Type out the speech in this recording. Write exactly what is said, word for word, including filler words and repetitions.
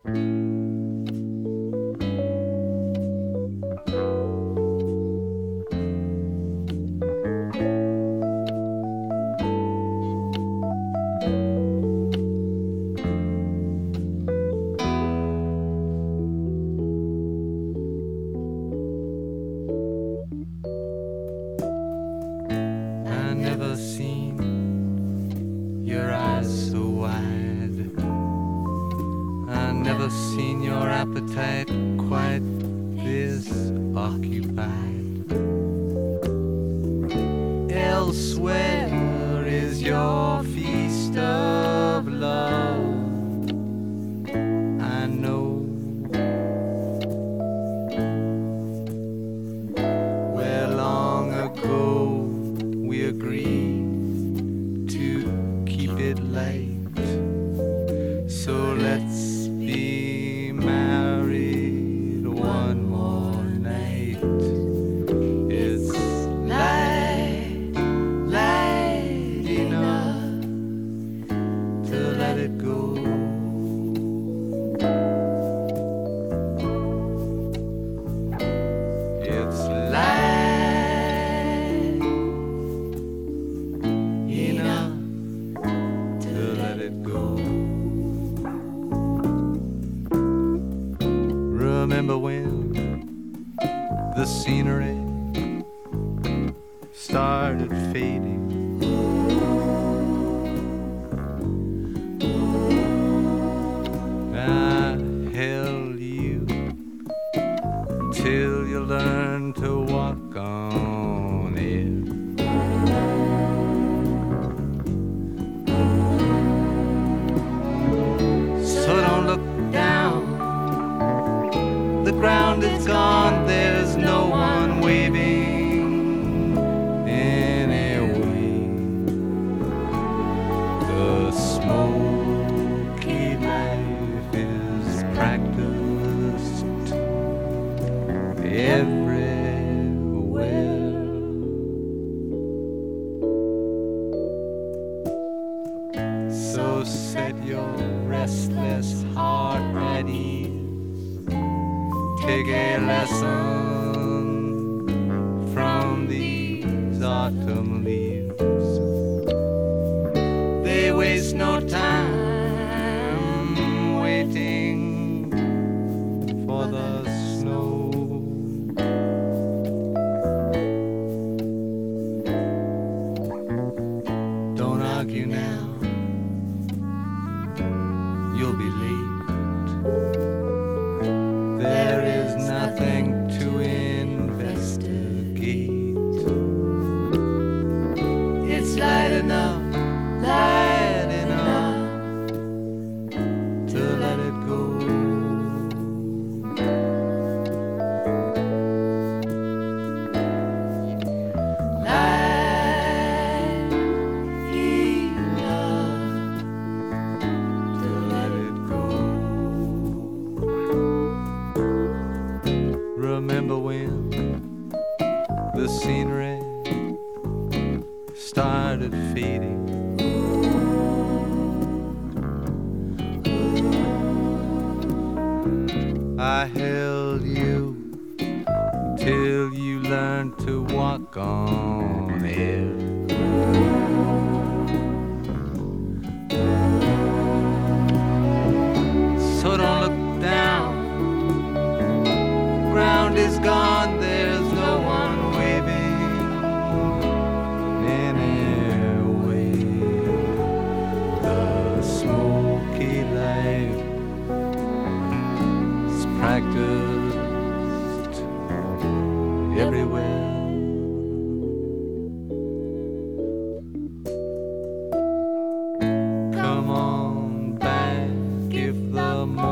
Never seen your eyes so wide. I never seen your appetite quite this occupied. Elsewhere is your feast of love. I know where long ago we agreed to keep it light. So let's be married one more night. It's light, light enough to let it go. It's light Remember when the scenery started fading? I held you till you learned to walk on air. So don't look down. The ground is gone, there's no one waving anyway. The smoky life is practiced everywhere. So set your restless heart at ease. Take a lesson from these autumn leaves. They waste no time waiting for the snow. Don't argue now, you'll be late. There is nothing to investigate. It's light enough, light enough to let it go. Light enough to let it go. Remember when the scenery started fading? I held you till you learned to walk on air. So don't look down. Ground is gone, there's no one waving anyway. The smoky life is practiced everywhere. Come on back if the